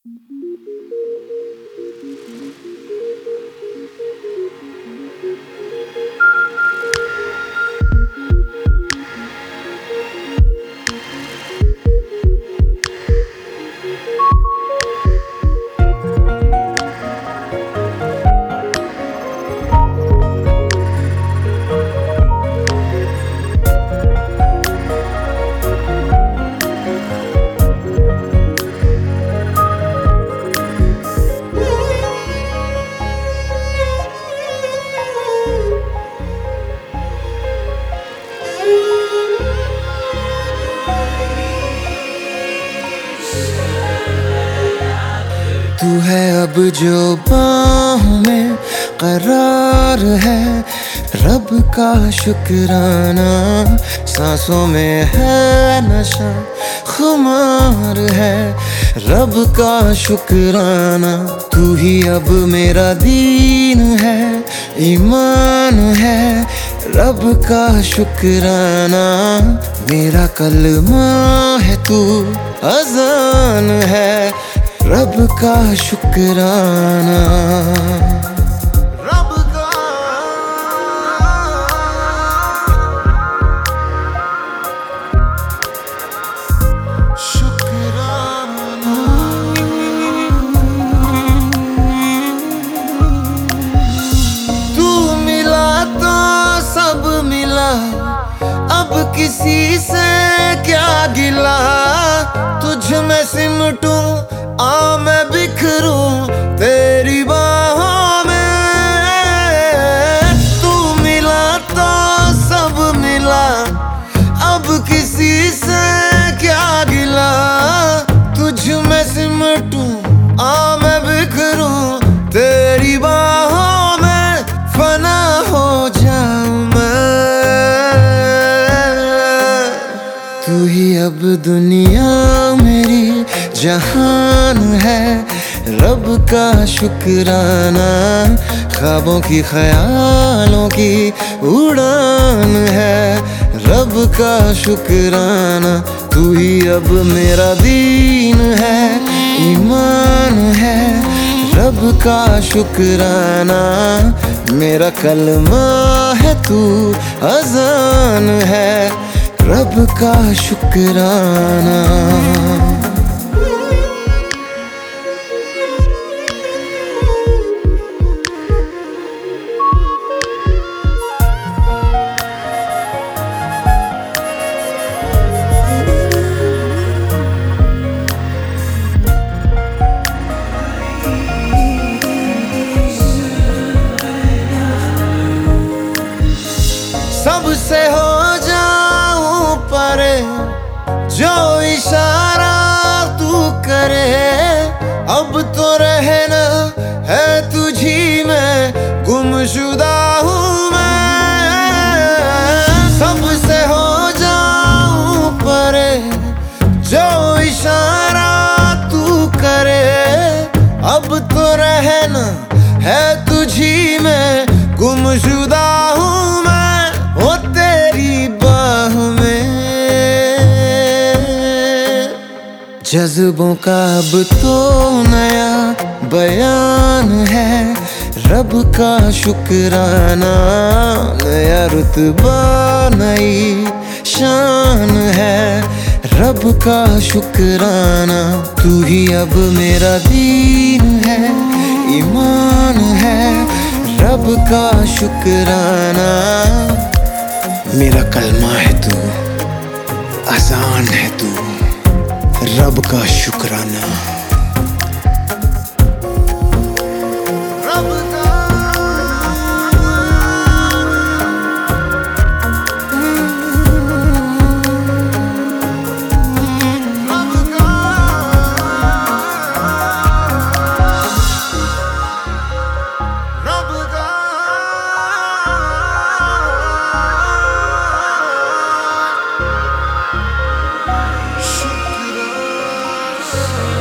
तू है अब जो बाहों में करार है, रब का शुक्राना। सांसों में है नशा, खुमार है, रब का शुक्राना। तू ही अब मेरा दीन है, ईमान है, रब का शुक्राना। मेरा कलमा है तू, अज़ान है, रब का शुक्राना। रब का शुक्राना। तू मिला तो सब मिला, अब किसी से क्या गिला। तुझ में सिमटूं आ मैं बिखरूं तेरी बाहों में। तू मिला तो सब मिला, अब किसी से क्या गिला। तुझ में सिमटूं आ मैं बिखरूं तेरी बाहों में। फना हो जाऊं मैं, तू ही अब दुनिया मेरी जहान है, रब का शुक्राना। ख्वाबों की ख्यालों की उड़ान है, रब का शुक्राना। तू ही अब मेरा दीन है, ईमान है, रब का शुक्राना। मेरा कलमा है तू, अज़ान है, रब का शुक्राना। सबसे हो जाऊं परे, जो इशारा तू करे। अब तो रहना है तुझी में, गुमशुदा हूँ मैं। सबसे हो जाऊं परे, जो इशारा तू करे। अब तो रहना है तुझी में, गुमशुदा हूँ मैं वो तेरी बाह में। जज्बों का अब तो नया बयान है, रब का शुक्राना। नया रुतबा नई शान है, रब का शुक्राना। तू ही अब मेरा दीन है, ईमान है, रब का शुक्राना। मेरा कलमा है तू, अज़ान है तू, रब का शुक्राना। रब का शुक्राना।